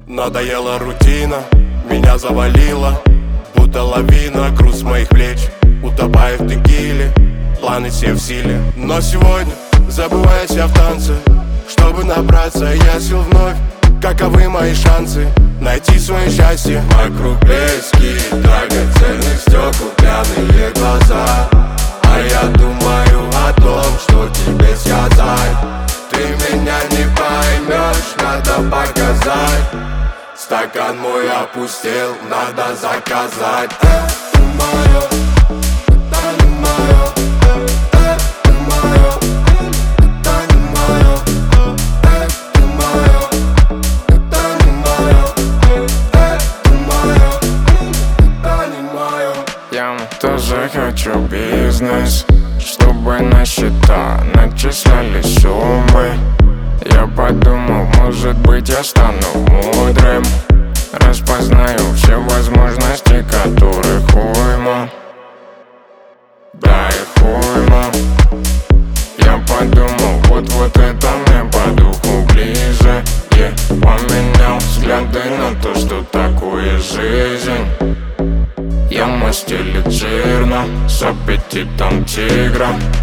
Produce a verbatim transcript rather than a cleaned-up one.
Надоела рутина, меня завалила, будто лавина, груз с моих плеч, утопая в текиле, планы все в силе. Но сегодня, забывая себя в танце, чтобы набраться я сил вновь, каковы мои шансы найти свое счастье? Вокруг блески драгоценных стекол, пьяные глаза, а я думаю о том, что тебе сказать. Ты меня не поймешь, надо показать. Стакан мой опустел, надо заказать. Это мое, это не мое, это мое, это не мое, это мое, это не мое, это мое, это не мое. Я тоже хочу бизнес, чтобы на счета начисляли суммы. Я подумал, может быть я стану мудрым, распознаю все возможности, которых уйма. Да и хуйма. Я подумал, вот вот это мне по духу ближе. Я поменял взгляды на то, что такое жизнь. Я мастилит жирно, с аппетитом тигра.